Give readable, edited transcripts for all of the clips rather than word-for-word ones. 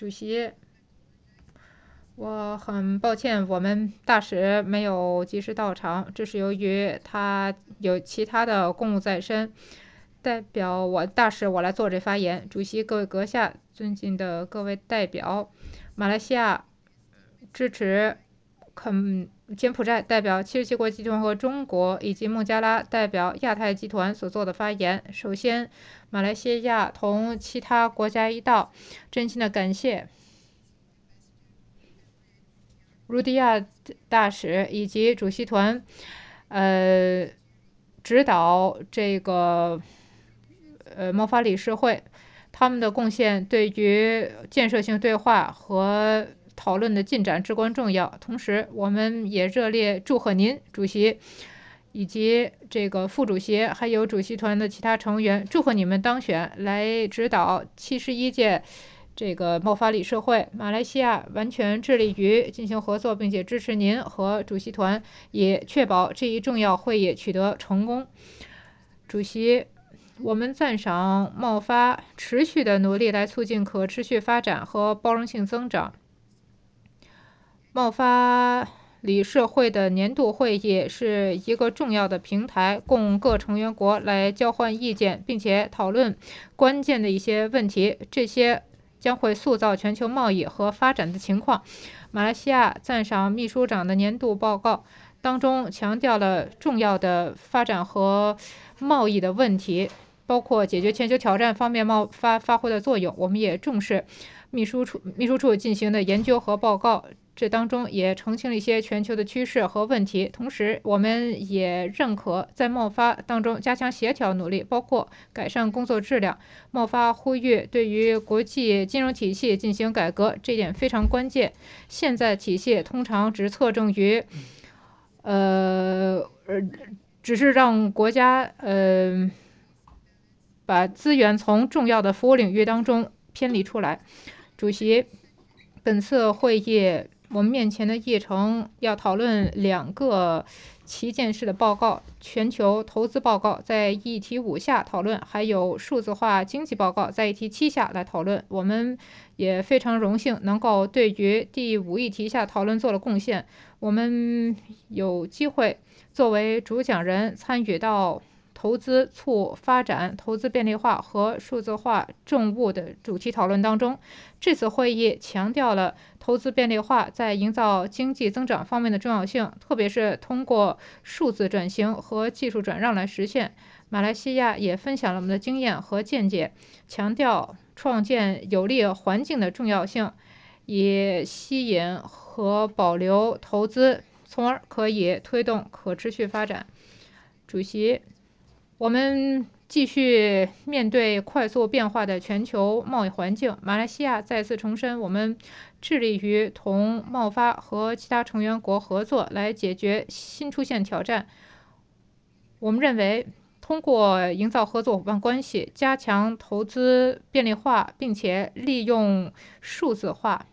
主席，我很抱歉，我们大使没有及时到场，这是由于他有其他的公务在身。代表我大使，我来做这发言。主席、各位阁下、尊敬的各位代表，马来西亚支持柬埔寨代表77国集团和中国以及孟加拉代表亚太集团所做的发言。首先，马来西亚同其他国家一道，真心的感谢卢迪亚大使以及主席团，指导这个贸发理事会，他们的贡献对于建设性对话和讨论的进展至关重要。同时，我们也热烈祝贺您，主席，以及这个副主席，还有主席团的其他成员，祝贺你们当选来指导71届这个贸发理事会。马来西亚完全致力于进行合作，并且支持您和主席团，也确保这一重要会议取得成功。主席，我们赞赏贸发持续的努力来促进可持续发展和包容性增长。贸发理事会的年度会议是一个重要的平台，供各成员国来交换意见，并且讨论关键的一些问题，这些将会塑造全球贸易和发展的情况。马来西亚赞赏秘书长的年度报告，当中强调了重要的发展和贸易的问题，包括解决全球挑战方面发挥的作用。我们也重视秘书处进行的研究和报告，这当中也澄清了一些全球的趋势和问题。同时，我们也认可在贸发当中加强协调努力，包括改善工作质量。贸发呼吁对于国际金融体系进行改革，这点非常关键。现在体系通常只侧重于只是让国家把资源从重要的服务领域当中偏离出来。主席，本次会议我们面前的议程要讨论2个旗舰式的报告：全球投资报告在议题5下讨论，还有数字化经济报告在议题7下来讨论。我们也非常荣幸能够对于第5议题下讨论做了贡献。我们有机会作为主讲人参与到投资促发展、投资便利化和数字化政务的主题讨论当中。这次会议强调了投资便利化在营造经济增长方面的重要性，特别是通过数字转型和技术转让来实现。马来西亚也分享了我们的经验和见解，强调创建有利环境的重要性，以吸引和保留投资，从而可以推动可持续发展。主席，我们继续面对快速变化的全球贸易环境，马来西亚再次重申，我们致力于同贸发和其他成员国合作，来解决新出现挑战。我们认为，通过营造合作伙伴关系，加强投资便利化，并且利用数字化，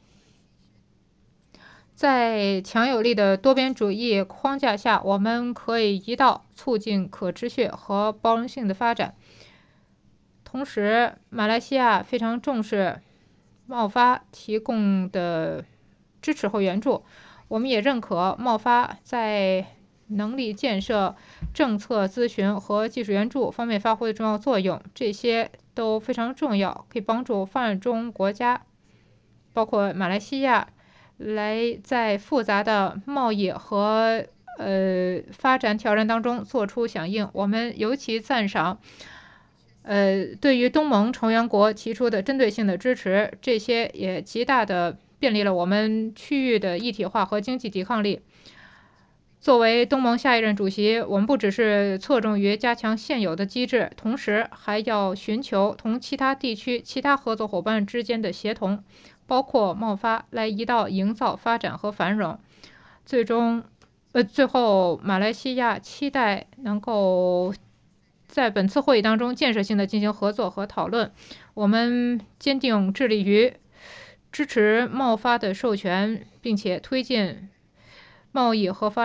在强有力的多边主义框架下，我们可以一道促进可持续和包容性的发展。同时，马来西亚非常重视贸发提供的支持和援助。我们也认可贸发在能力建设、政策咨询和技术援助方面发挥的重要作用，这些都非常重要，可以帮助发展中国家，包括马来西亚，来在复杂的贸易和发展挑战当中做出响应。我们尤其赞赏对于东盟成员国提出的针对性的支持，这些也极大地便利了我们区域的一体化和经济抵抗力。作为东盟下一任主席，我们不只是侧重于加强现有的机制，同时还要寻求同其他地区、其他合作伙伴之间的协同，包括贸发，来一道营造发展和繁荣。最后，马来西亚期待能够在本次会议当中建设性的进行合作和讨论。我们坚定致力于支持贸发的授权，并且推进贸易和发展。